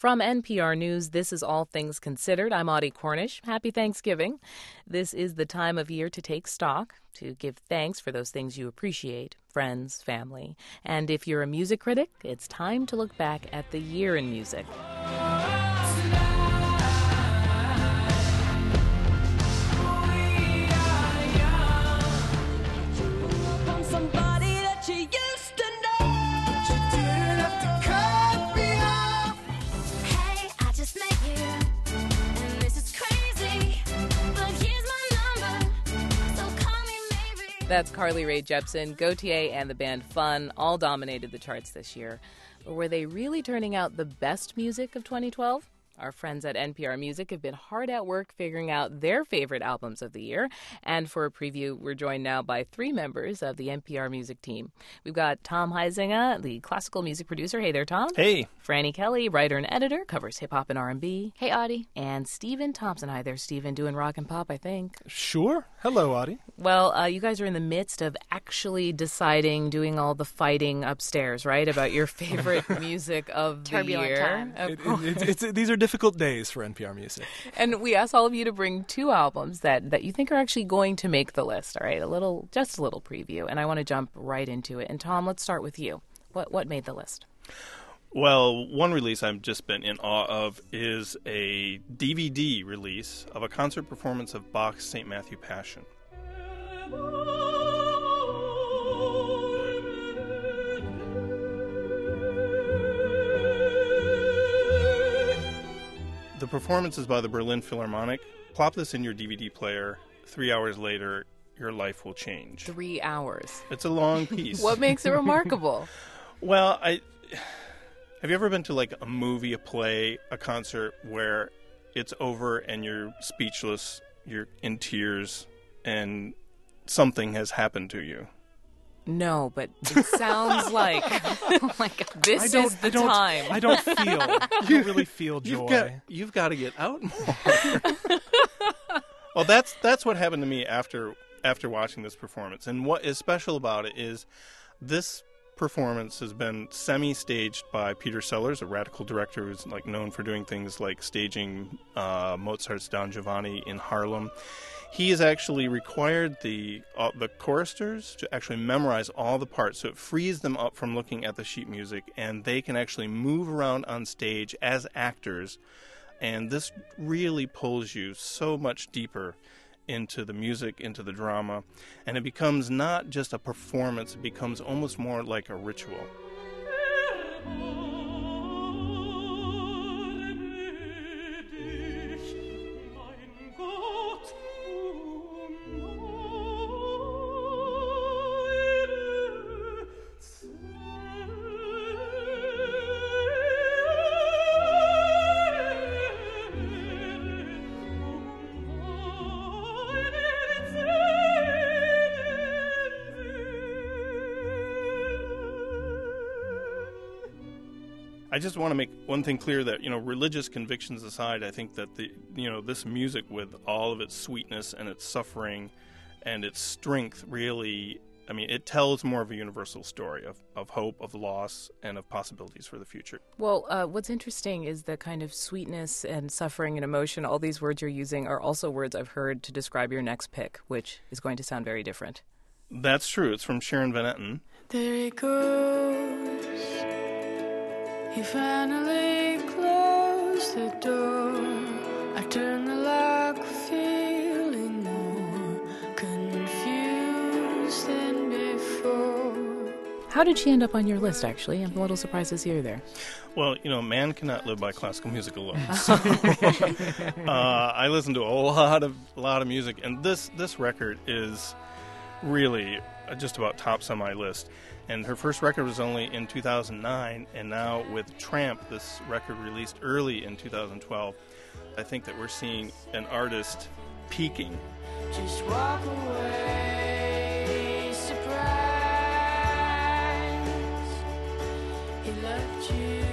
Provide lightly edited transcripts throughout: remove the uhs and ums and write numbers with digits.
From NPR News, this is All Things Considered. I'm Audie Cornish. Happy Thanksgiving. This is the time of year to take stock, to give thanks for those things you appreciate, friends, family. And if you're a music critic, it's time to look back at the year in music. That's Carly Rae Jepsen. Gautier and the band Fun all dominated the charts this year. But were they really turning out the best music of 2012? Our friends at NPR Music have been hard at work figuring out their favorite albums of the year. And for a preview, we're joined now by three members of the NPR Music team. We've got Tom Huizinga, the classical music producer. Hey there, Tom. Hey. Franny Kelly, writer and editor, covers hip-hop and R&B. Hey, Audie. And Stephen Thompson. Hi there, Stephen, doing rock and pop, I think. Sure. Hello, Audie. Well, you guys are in the midst of actually deciding, doing all the fighting upstairs, right, about your favorite music of the year. Turbulent These are difficult days for NPR Music. And we asked all of you to bring two albums that you think are actually going to make the list, all right? Just a little preview, and I want to jump right into it. And Tom, let's start with you. What made the list? Well, one release I've just been in awe of is a DVD release of a concert performance of Bach's St. Matthew Passion. The performance is by the Berlin Philharmonic. Plop this in your DVD player. 3 hours later, your life will change. 3 hours. It's a long piece. What makes it remarkable? Well, have you ever been to like a movie, a play, a concert where it's over and you're speechless, you're in tears, and something has happened to you? No, but it sounds like Oh my God. this is the time. I don't really feel joy. You've got to get out more. Well, that's what happened to me after watching this performance. And what is special about it is this performance has been semi-staged by Peter Sellers, a radical director who's like known for doing things like staging Mozart's Don Giovanni in Harlem. He has actually required the choristers to actually memorize all the parts, so it frees them up from looking at the sheet music, and they can actually move around on stage as actors, and this really pulls you so much deeper into the music, into the drama, and it becomes not just a performance, it becomes almost more like a ritual. I just want to make one thing clear that, religious convictions aside, I think that this music with all of its sweetness and its suffering and its strength really, it tells more of a universal story of hope, of loss, and of possibilities for the future. Well, what's interesting is the kind of sweetness and suffering and emotion, all these words you're using are also words I've heard to describe your next pick, which is going to sound very different. That's true. It's from Sharon Van Etten. There it goes. He finally closed the door. I turned the lock, feeling more confused than before. How did she end up on your list, actually? I'm a little surprised to see her there. Well, man cannot live by classical music alone. So, I listen to a lot of music, and this record is really just about tops on my list. And her first record was only in 2009, and now with Tramp, this record released early in 2012, I think that we're seeing an artist peaking. Just walk away, surprise. He left you.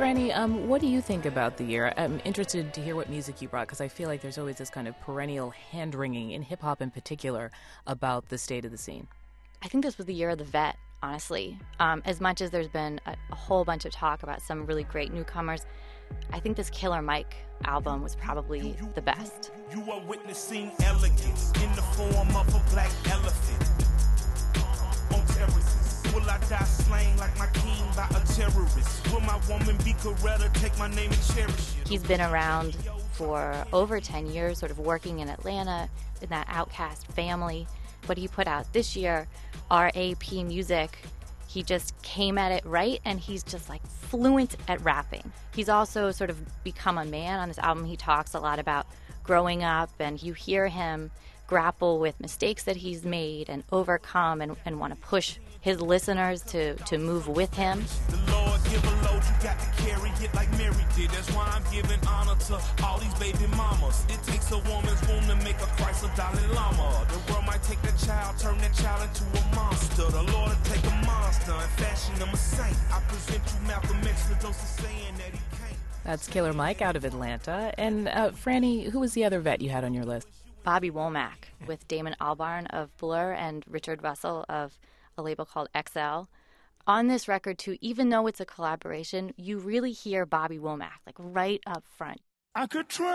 Franny, what do you think about the year? I'm interested to hear what music you brought, because I feel like there's always this kind of perennial hand-wringing, in hip-hop in particular, about the state of the scene. I think this was the year of the vet, honestly. As much as there's been a whole bunch of talk about some really great newcomers, I think this Killer Mike album was probably the best. You are witnessing elegance in the form of a black elephant. On terraces, will I die slain like my king by a terrorist? Will my woman be Coretta, take my name and cherish it? He's been around for over 10 years, sort of working in Atlanta in that Outkast family. What he put out this year, RAP music, he just came at it right, and he's just like fluent at rapping. He's also sort of become a man on this album. He talks a lot about growing up, and you hear him grapple with mistakes that he's made and overcome and want to push his listeners to move with him. The Lord give a load, you got to carry it like Mary did. That's why I'm giving honor to all these baby mamas. It takes a woman's womb to make a Christ a Dalai Lama. The world might take that child, turn that child into a monster. The Lord will take a monster and fashion him a saint. I present you Malcolm X with those saying that he can't. That's Killer Mike out of Atlanta. And Franny, who was the other vet you had on your list? Bobby Womack with Damon Albarn of Blur and Richard Russell of a label called XL. On this record, too, even though it's a collaboration, you really hear Bobby Womack, like, right up front. I could try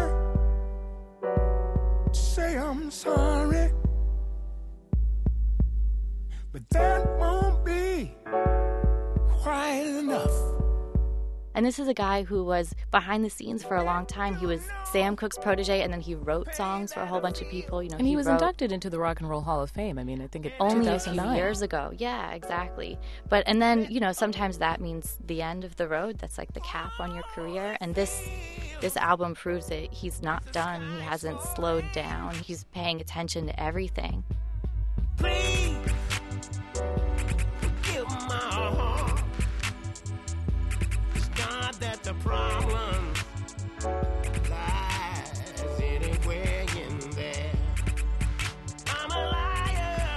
to say I'm sorry, but that won't be quite enough. And this is a guy who was behind the scenes for a long time. He was Sam Cooke's protege, and then he wrote songs for a whole bunch of people. You know, and he was inducted into the Rock and Roll Hall of Fame. I mean, I think it only 2009. a few years ago. Yeah, exactly. And then, you know, sometimes that means the end of the road. That's like the cap on your career. And this album proves that he's not done. He hasn't slowed down. He's paying attention to everything. Please give my heart. It's not that the problem lies anywhere in there. I'm a liar.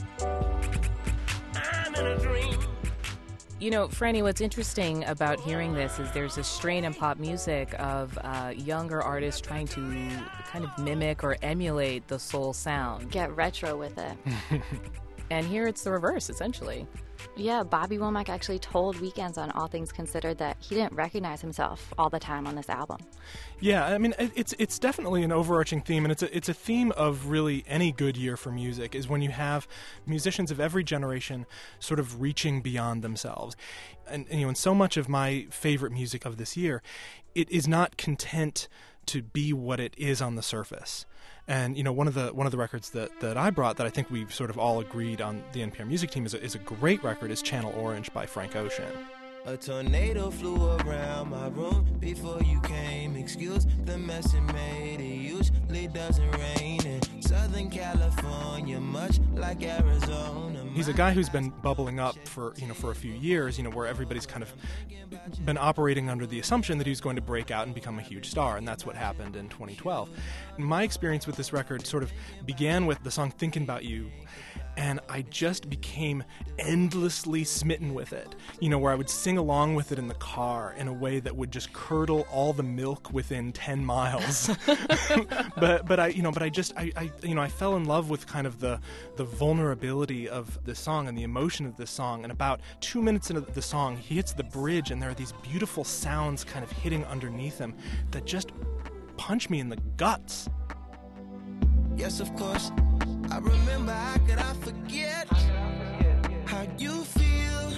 I'm in a dream. You know, Franny, what's interesting about hearing this is there's a strain in pop music of younger artists trying to kind of mimic or emulate the soul sound. Get retro with it. And here it's the reverse, essentially. Yeah, Bobby Womack actually told Weekends on All Things Considered that he didn't recognize himself all the time on this album. Yeah, I mean, it's definitely an overarching theme, and it's a theme of really any good year for music, is when you have musicians of every generation sort of reaching beyond themselves. And you know, in so much of my favorite music of this year, it is not content to be what it is on the surface. And you know, one of the records that I brought that I think we've sort of all agreed on the NPR music team is a great record is Channel Orange by Frank Ocean. A tornado flew around my room before you came. Excuse the mess it made. It usually doesn't rain in Southern California, much like Arizona. He's a guy who's been bubbling up for a few years, where everybody's kind of been operating under the assumption that he's going to break out and become a huge star, and that's what happened in 2012. And my experience with this record sort of began with the song Thinking About You, and I just became endlessly smitten with it, where I would sing along with it in the car in a way that would just curdle all the milk within 10 miles. but I fell in love with kind of the vulnerability of this song and the emotion of this song. And about 2 minutes into the song, he hits the bridge, and there are these beautiful sounds kind of hitting underneath him that just punch me in the guts. Yes, of course. I remember, how could I forget how you feel?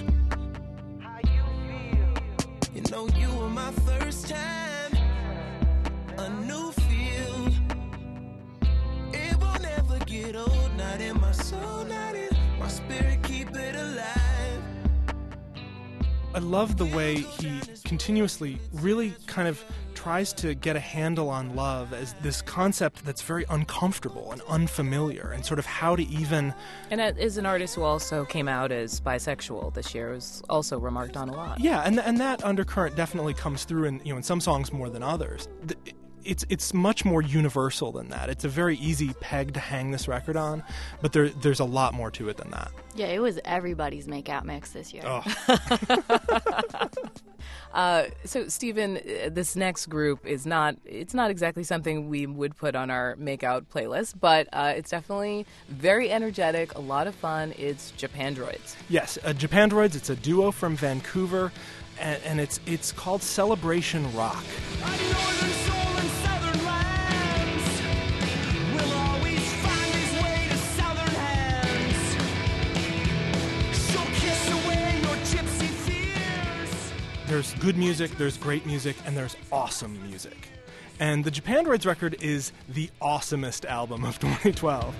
You were my first time, a new feel. It will never get old, not in my soul, not in my spirit, keep it alive. I love the way he continuously really kind of tries to get a handle on love as this concept that's very uncomfortable and unfamiliar, and sort of how to even... And as an artist who also came out as bisexual this year, was also remarked on a lot. Yeah, and that undercurrent definitely comes through in some songs more than others. It's much more universal than that. It's a very easy peg to hang this record on, but there's a lot more to it than that. Yeah, it was everybody's make-out mix this year. Oh. So, Stephen, this next group it's not exactly something we would put on our makeout playlist, but it's definitely very energetic, a lot of fun. It's Japandroids. Yes, Japandroids. It's a duo from Vancouver, and it's called Celebration Rock. There's good music, there's great music, and there's awesome music. And the Japandroids record is the awesomest album of 2012.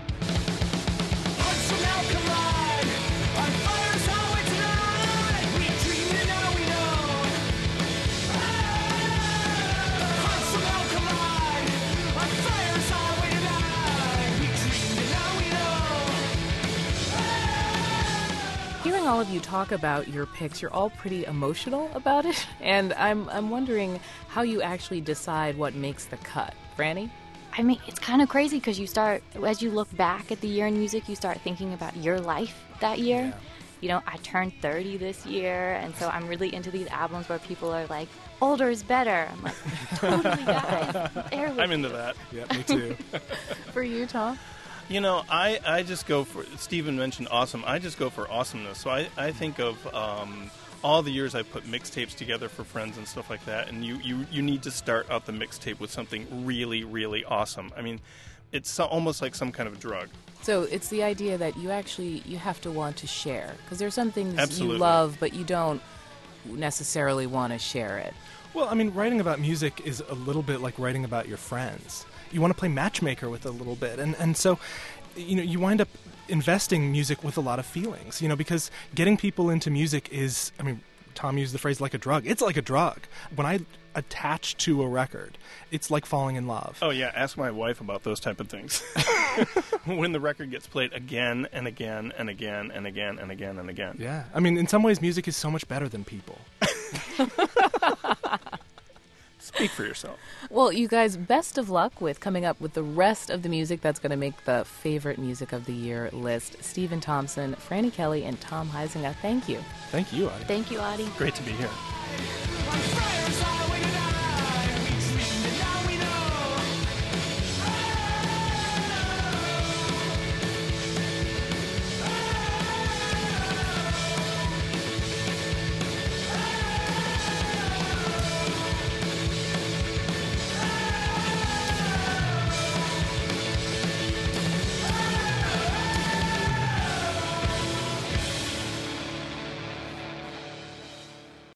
Hearing all of you talk about your picks, you're all pretty emotional about it, and I'm wondering how you actually decide what makes the cut. Franny? I mean, it's kind of crazy because you start, as you look back at the year in music, you start thinking about your life that year. Yeah. You know, I turned 30 this year, and so I'm really into these albums where people are like, older is better. I'm like, totally got it. I'm into that. Yeah, me too. For you, Tom? You know, I just go for, Stephen mentioned awesome, I just go for awesomeness. So I think of all the years I put mixtapes together for friends and stuff like that, and you need to start out the mixtape with something really, really awesome. I mean, it's almost like some kind of drug. So it's the idea that you have to want to share, because there's some things Absolutely. You love, but you don't necessarily want to share it. Well, I mean, writing about music is a little bit like writing about your friends. You want to play matchmaker with a little bit, and so, you know, you wind up investing music with a lot of feelings, you know, because getting people into music is, I mean, Tom used the phrase like a drug. It's like a drug. When I attach to a record, it's like falling in love. Oh, yeah. Ask my wife about those type of things. When the record gets played again and again and again and again and again and again. Yeah. I mean, in some ways, music is so much better than people. Speak for yourself. Well, you guys, best of luck with coming up with the rest of the music that's going to make the favorite music of the year list. Stephen Thompson, Franny Kelly, and Tom Huizenga, thank you. Thank you, Audie. Thank you, Audie. Great to be here.